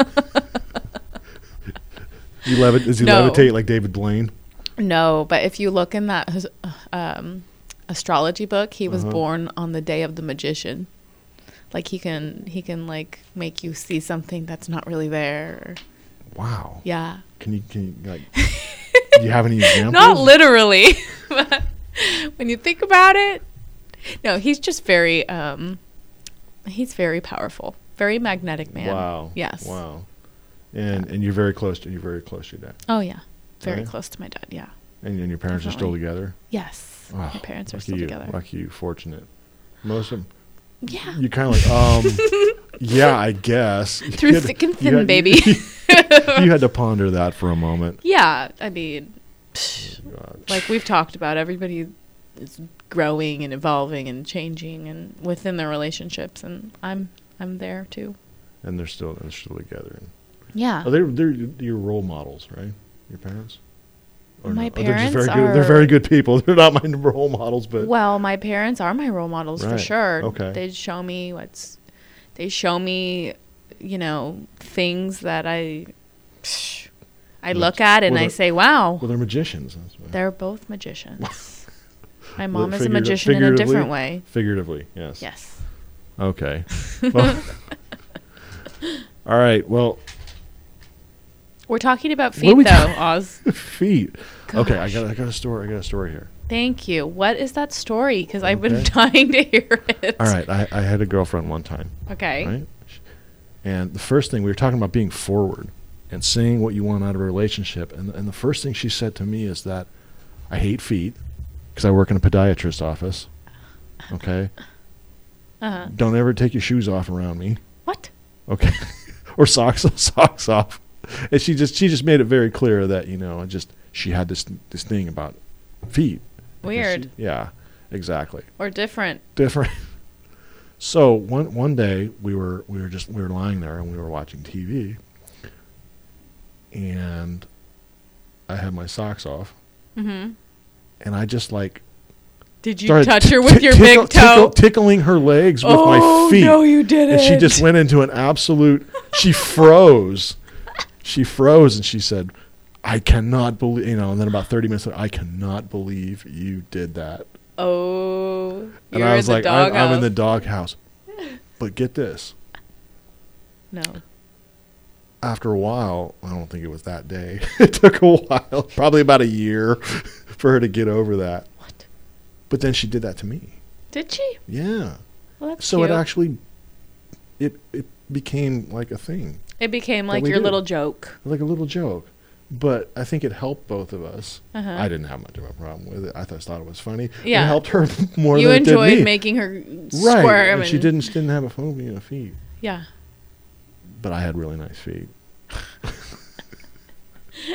Does he No. levitate like David Blaine? No, but if you look in that astrology book, he was born on the day of the magician. Like he can like make you see something that's not really there. Wow. Yeah. Can you like? Do you have any examples? Not literally, but when you think about it, no, he's just very he's very powerful, very magnetic man. Wow. Yes. Wow. And you're very close to your dad. Oh yeah, very Right. close to my dad. Yeah. And your parents are still Definitely. together. Yes. Oh, My parents are lucky still you, together. Lucky you, fortunate. Most of them. Yeah. You kind of like, yeah, I guess. Through You had- thick and you thin, had- baby. You had to ponder that for a moment. Yeah, I mean, God. like we've talked about, everybody is growing and evolving and changing and within their relationships, and I'm there too. And they're still together. Yeah. Oh, they're your role models, right? Your parents? Or My no? Oh, they're just parents very good. They're are- very good people. They're not my role models, but Well, my parents are my role models for Right. sure. Okay. They show me things that I look at and well, I they're- say, wow, well, they're magicians. That's why. they're both magicians. My Well, mom is a magician in a figuratively? different way. Figuratively, yes. Yes. Okay. Well, all right. Well, We're talking about What are feet we though, talking- Oz. feet. Okay, I Gosh. got a story. I got a story here. Thank you. What is that story? Because I've been Okay. dying to hear it. All right. I had a girlfriend one time. Okay. Right? And the first thing we were talking about being forward and saying what you want out of a relationship. And the first thing she said to me is that I hate feet because I work in a podiatrist's office. Okay. Uh-huh. Don't ever take your shoes off around me. What? Okay. Or socks off. And she just made it very clear that, she had this thing about feet. Because Weird. yeah, exactly. Or different. Different. So one day we were lying there and we were watching TV, and I had my socks off, Mm-hmm. and I just Did you started touch her with your big toe? tickling her legs with Oh, my feet. no, you didn't. And she just went into an absolute. She froze. She froze, and she said, "I cannot believe." And then about 30 minutes later, I cannot believe you did that. Oh, And you're I was in the like, doghouse. I'm in the doghouse. But get this. No. After a while, I don't think it was that day. It took a while, probably about a year, for her to get over that. What? But then she did that to me. Did she? Yeah. Well, that's So cute. it actually, it became like a thing, It became that like we your did. little joke. like a little joke. But I think it helped both of us. Uh-huh. I didn't have much of a problem with it. I thought it was funny. Yeah. It helped her more You than it did enjoyed me. making her Right. squirm. And she didn't have a phobia of feet. Yeah. But I had really nice feet. Oh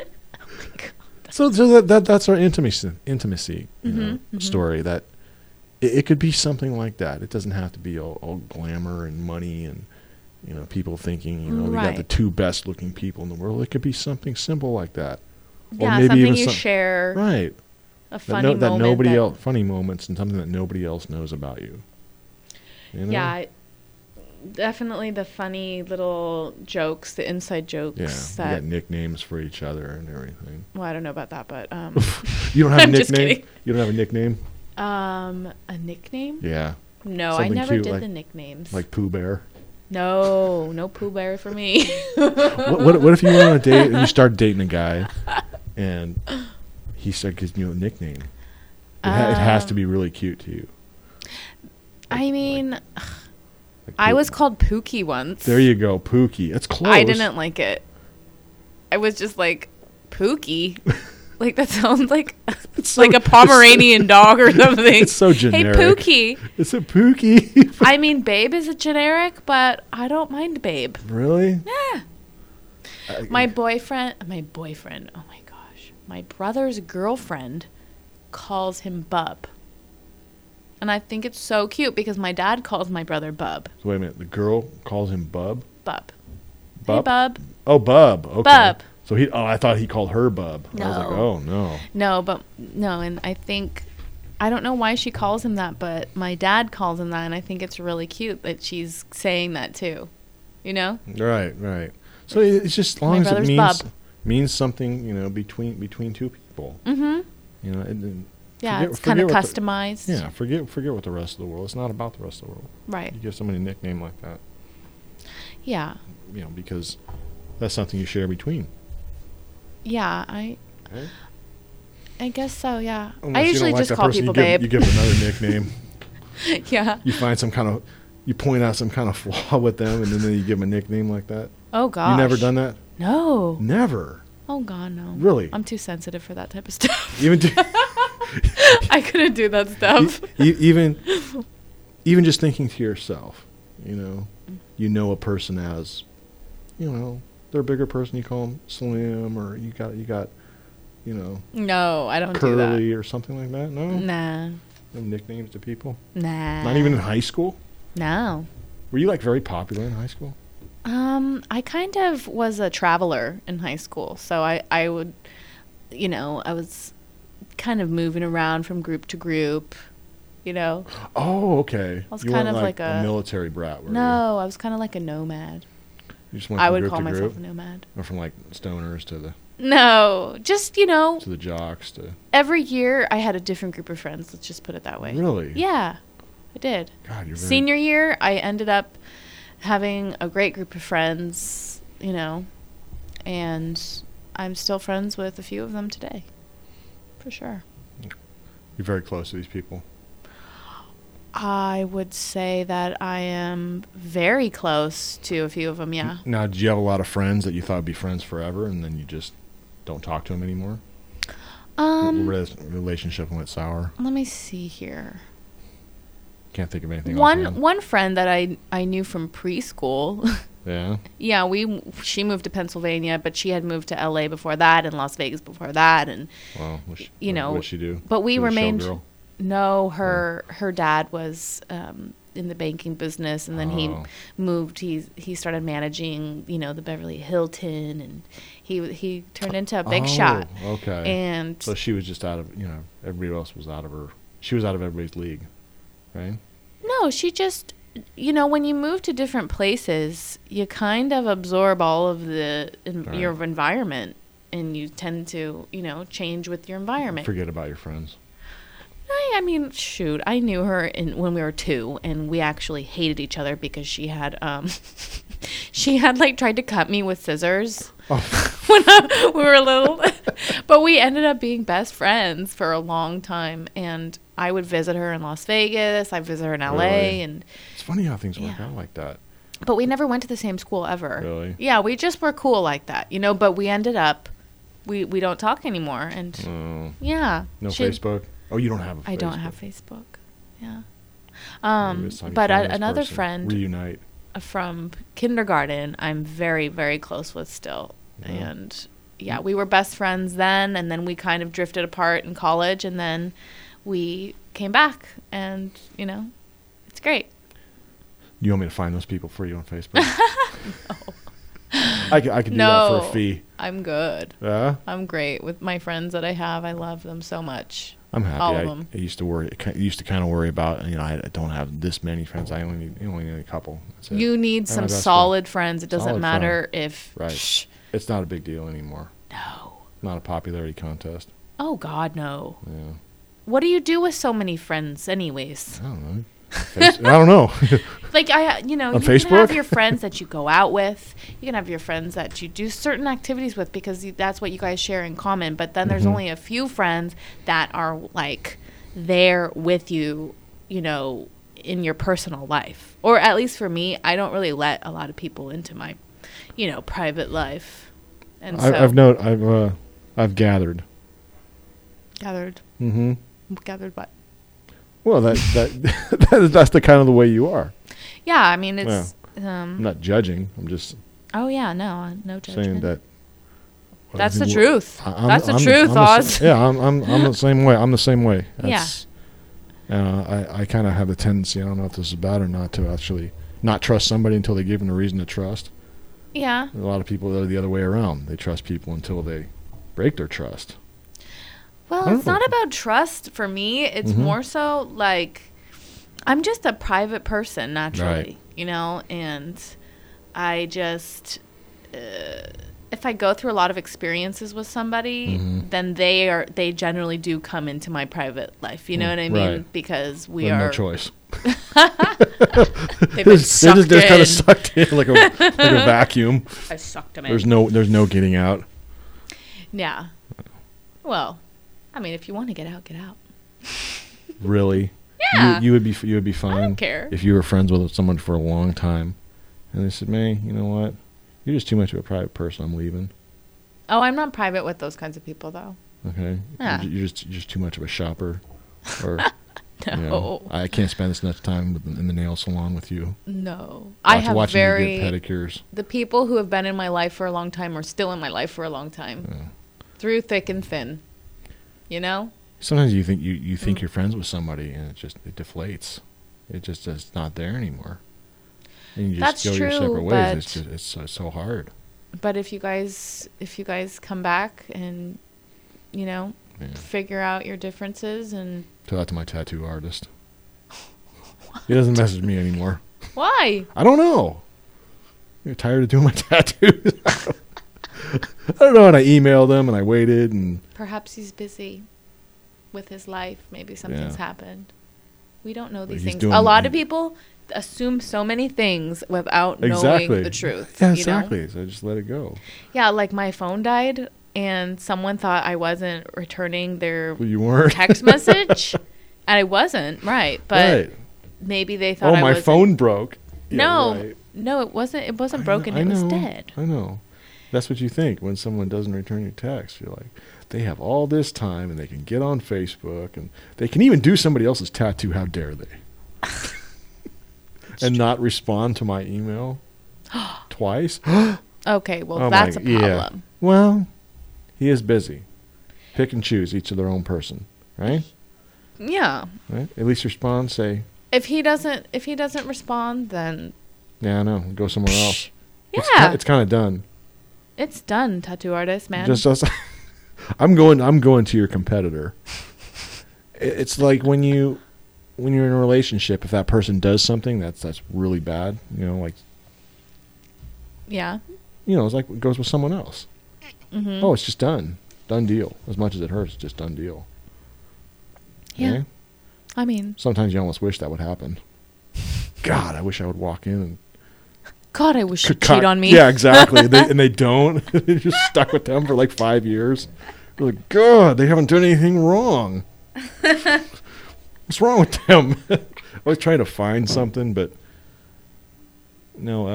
my God. So that's our intimacy Mhm, mhm. story, that it could be something like that. It doesn't have to be all glamour and money and, people thinking, they got the Right. two best looking people in the world. It could be something simple like that. Yeah, maybe something even you share. Right. A funny that moment. nobody else, funny moments and something that nobody else knows about you. Yeah, definitely the funny little jokes, the inside jokes. Yeah. That, You got nicknames for each other and everything. well, I don't know about that, but You don't have a I'm just nickname? kidding. You don't have a nickname? A nickname? Yeah. No, Something I never cute, did like- the nicknames. Like Pooh Bear. No Pooh Bear for me. What if you went on a date and you started dating a guy and he started giving you a nickname? It has to be really cute to you. I mean, Like I Pooh- was called Pookie once. There you go, Pookie. That's close. I didn't like it. I was just like, Pookie? Like, that sounds like It's so- like a Pomeranian dog or something. It's so generic. Hey, Pookie. It's a Pookie. I mean, Babe is a generic, but I don't mind Babe. Really? Yeah. My boyfriend, oh my gosh. My brother's girlfriend calls him Bub. And I think it's so cute because my dad calls my brother Bub. So wait a minute. The girl calls him Bub? Bub. Hey, Bub? Bub. Oh, Bub. Okay. Bub. So I thought he called her Bub. I was like, No. oh, no. No, and I don't know why she calls him that, but my dad calls him that, and I think it's really cute that she's saying that too. You know? Right. So it's just as long My as it brother's means something, between two people. Mm-hmm. And Yeah, forget- it's kind of forget what the- customized. Yeah, forget what the rest of the world. It's not about the rest of the world. Right. You give somebody a nickname like that, Yeah. because that's something you share between. Yeah, Right? I guess so, yeah. Unless I you usually don't like just that call person, people you Babe. give them another nickname. Yeah. You find you point out some kind of flaw with them, and then you give them a nickname like that. Oh, gosh. You never done that? No. Never. Oh, God, no. Really? I'm too sensitive for that type of stuff. Even I couldn't do that stuff. even just thinking to yourself, you know a person as, they're a bigger person. You call them Slim, or you got, No, I don't do Curly or something like that. No, that. Nah. no nicknames to people. Nah. Not even in high school. No. Were you very popular in high school? I kind of was a traveler in high school, so I would, I was kind of moving around from group to group, Oh, okay. I was You kind weren't of like a a- military brat, were you? No, I was kind of like a nomad. You just went I from would group call to myself group? a nomad. Or from stoners to No, just, the jocks to. every year I had a different group of friends. Let's just put it that way. Really? Yeah, I did. God, you're very. Senior year, I ended up having a great group of friends, and I'm still friends with a few of them today. For sure. You're very close to these people. I would say that I am very close to a few of them, yeah. Now, did you have a lot of friends that you thought would be friends forever, and then you just don't talk to them anymore? Relationship went sour. Let me see here. Can't think of anything. offhand. One friend that I knew from preschool. Yeah. Yeah, she moved to Pennsylvania, but she had moved to LA before that and Las Vegas before that, and Well, what'd she do? But we She was a remained. showgirl? No, her dad was in the banking business, and then he Oh. moved. He started managing, the Beverly Hilton, and he turned into a big shot. Okay. And So she was just out of, everybody else was out of her. She was out of everybody's league, right? no, she just, when you move to different places, you kind of absorb all of your environment, and you tend to, change with your environment. Forget about your friends. I mean, shoot, I knew her when we were 2, and we actually hated each other because she had tried to cut me with scissors when we were little. But we ended up being best friends for a long time, and I would visit her in Las Vegas. I visit her in LA, Really? and It's funny how things work Yeah. out like that. but we never went to the same school ever. Really? Yeah, we just were cool like that, But we ended up, we don't talk anymore, and Oh, yeah, no she- Facebook? Oh, you don't have a Facebook. I don't have Facebook. Yeah. Maybe it's time you But find this another person. friend Reunite. from kindergarten, I'm very, very close with still. Yeah. And we were best friends then, and then we kind of drifted apart in college, and then we came back, and it's great. You want me to find those people for you on Facebook? I could do that for a fee. I'm good. Yeah? I'm great with my friends that I have. I love them so much. I'm happy. All of them. I used to worry. I used to kind of worry about. I don't have this many friends. I only need a couple. That's it. You need They're some my best solid friends. It doesn't Solid matter if. Right. Shh, It's not a big deal anymore. no. Not a popularity contest. Oh God, no. Yeah. What do you do with so many friends, anyways? I don't know. I don't know. Like you On can Facebook? have your friends that you go out with. You can have your friends that you do certain activities with because that's what you guys share in common. But then there's only a few friends that are like there with you, in your personal life. Or at least for me, I don't really let a lot of people into my, private life. And so I've gathered. gathered. Mm-hmm. Gathered what? Well, that's the kind of the way you are. Yeah, I mean it's. I'm not judging. I'm just Oh yeah, no judgment. saying that. That's the truth. That's the I'm truth, Oz. I'm the same way. I'm the same way. Yeah. I kind of have a tendency. I don't know if this is bad or not, to actually not trust somebody until they give them a reason to trust. Yeah. A lot of people that are the other way around. They trust people until they break their trust. Well, it's not about trust for me. It's more so like I'm just a private person naturally, and I just if I go through a lot of experiences with somebody, then they generally do come into my private life. You know what I mean? Right. Because we They have are no choice. They've been sucked they're kind in. of sucked in like a vacuum. I sucked them in. There's no getting out. Yeah. Well, I mean, if you want to get out, get out. Really? Yeah. You would be fine. I don't care. If you were friends with someone for a long time, and they said, "May, you know what? You're just too much of a private person. I'm leaving." Oh, I'm not private with those kinds of people, though. Okay. Yeah. You're just too much of a shopper, or No. I can't spend this much time in the nail salon with you. No. I have watching you get pedicures. The people who have been in my life for a long time are still in my life for a long time. Through thick and thin. Sometimes you think you think you're friends with somebody, and it deflates. It just is not there anymore. And you just That's go your true, separate but ways. It's so hard. But if you guys come back and figure out your differences and Tell that to my tattoo artist. He doesn't message me anymore. why? I don't know. You're tired of doing my tattoos. I don't know. And I emailed him, and I waited, and Perhaps he's busy with his life. Maybe something's happened. We don't know these he's things. doing- A lot of people assume so many things without knowing the truth. Yeah, you know? exactly. So I just let it go. Yeah, like my phone died and someone thought I wasn't returning their Well, you weren't. text message. And I wasn't, right. But Right. maybe they thought Oh, I my was phone broke. Yeah, No. right. No, it wasn't broken. I It was know. dead. I know. That's what you think when someone doesn't return your text. You're like, they have all this time, and they can get on Facebook, and they can even do somebody else's tattoo. How dare they? And not respond to my email twice. Okay, well, Oh that's my- a problem. yeah. Well, he is busy. Pick and choose, each of their own person, right? Yeah. Right. At least respond. Say, If he doesn't respond, then yeah, I know. Go somewhere else. yeah, It's kind of done. it's done, tattoo artist, man. Just us. I'm going to your competitor. It's like when you're in a relationship, if that person does something that's really bad, like yeah. it's like it goes with someone else. Mm-hmm. Oh, it's just done deal. As much as it hurts, it's just done deal. Yeah. Okay? I mean, Sometimes you almost wish that would happen. God, I wish I would walk in and God, I wish you'd cut- cheat on me. Yeah, exactly. And they don't. They're just stuck with them for like 5 years. You're like, God, they haven't done anything wrong. What's wrong with them? I was trying to find something, but no.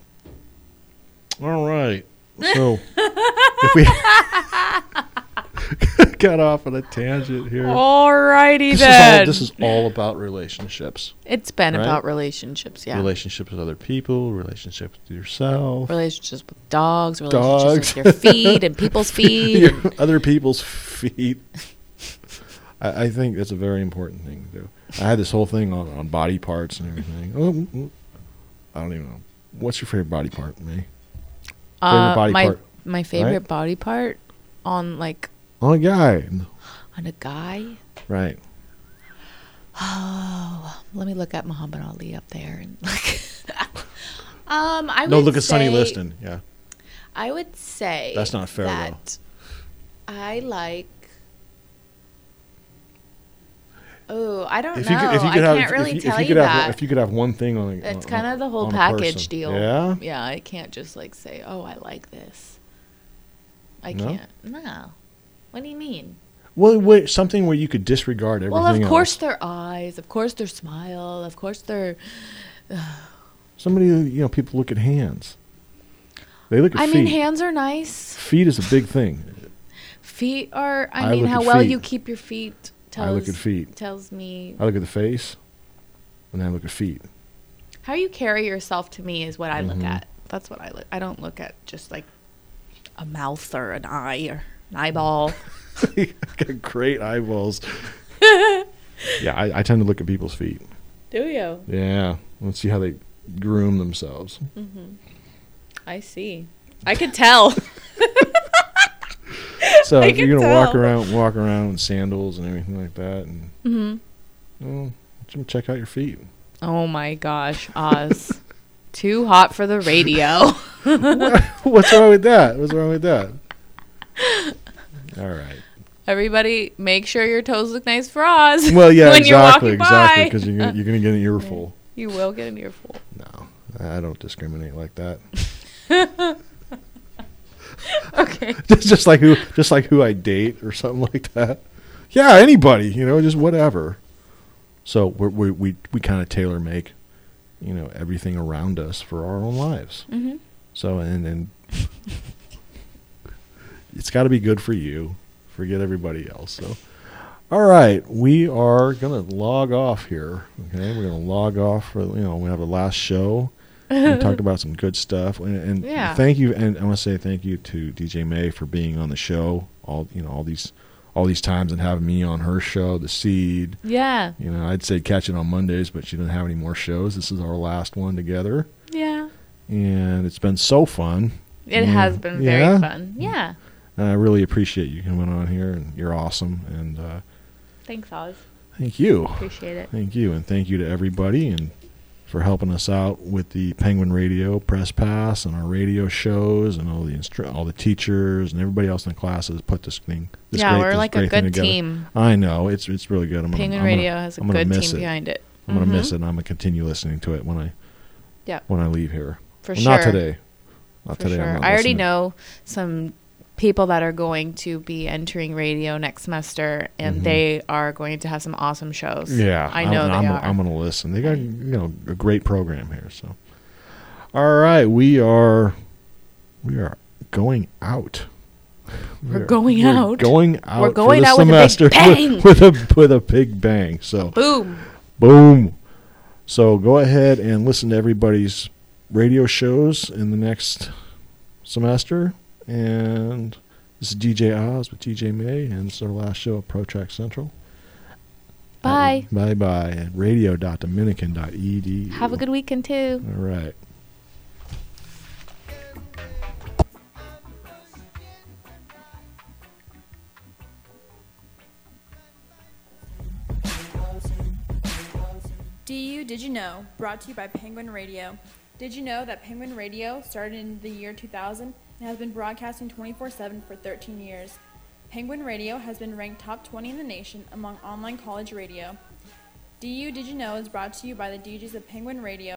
All right. So if we got off on a tangent here. Alrighty then. This is all about relationships. It's been right? about relationships, yeah. Relationships with other people, relationships with yourself. Relationships with dogs, relationships with your feet and people's feet. Other people's feet. I think that's a very important thing to do. I had this whole thing on body parts and everything. I don't even know. What's your favorite body part, May? My favorite body part on like on a guy. On a guy? Right. Oh, let me look at Muhammad Ali up there and look at Sonny Liston. Yeah. I would say that's not fair that though. I like. Oh, I don't know. I can't really tell you that. If you could have one thing on, it's kind of the whole package deal. Yeah. Yeah, I can't just like say, "Oh, I like this." I No? can't. No. What do you mean? Well, something where you could disregard everything else. Well, of course their eyes, of course their smile, of course their. People look at hands. They look at feet. I mean, hands are nice. Feet is a big thing. Feet are. I mean, how well you keep your feet. I look at feet. Tells me. I look at the face, and then I look at feet. How you carry yourself to me is what I look at. That's what I look. I don't look at just like a mouth or an eye or an eyeball. You got great eyeballs. Yeah, I tend to look at people's feet. Do you? Yeah, let's see how they groom themselves. Mm-hmm. I see. I could tell. So if you're gonna walk around with sandals and everything like that, and check out your feet. Oh my gosh, Oz, too hot for the radio. What's wrong with that? What's wrong with that? All right. Everybody, make sure your toes look nice for Oz. Well, yeah, when exactly, you're walking by. because you're gonna get an earful. You will get an earful. No, I don't discriminate like that. Okay. just like who I date or something like that. Yeah, anybody, just whatever. So we kind of tailor make, everything around us for our own lives. Mm-hmm. So and it's got to be good for you. Forget everybody else. So, all right, we are gonna log off here. Okay, we're gonna log off for we have a last show. We talked about some good stuff, and thank you. And I want to say thank you to DJ May for being on the show all these times and having me on her show, The Seed. Yeah. I'd say catch it on Mondays, but she didn't have any more shows. This is our last one together. Yeah. And it's been so fun. It has been very fun. Yeah. And I really appreciate you coming on here, and you're awesome. And thanks, Oz. Thank you. Appreciate it. Thank you, and thank you to everybody and for helping us out with the Penguin Radio Press Pass and our radio shows and all the teachers and everybody else in the classes put this thing. We're like a good team. I know it's really good. Penguin Radio has a good team behind it. I'm gonna miss it. And I'm gonna continue listening to it when I leave here. For sure. Not today. Not For today. sure. I already know some people that are going to be entering radio next semester, and they are going to have some awesome shows. Yeah, I know they are. I'm going to listen. They got a great program here. So, all right, we are going out. We're going out. Going out. We're going out semester with a big bang. with a big bang. So boom. So go ahead and listen to everybody's radio shows in the next semester. And this is DJ Oz with DJ May, and it's our last show at ProTrack Central. Bye. Bye-bye at radio.dominican.edu. Have a good weekend, too. All right. Did you know? Brought to you by Penguin Radio. Did you know that Penguin Radio started in the year 2000 and has been broadcasting 24/7 for 13 years? Penguin Radio has been ranked top 20 in the nation among online college radio. Did you know is brought to you by the DJs of Penguin Radio.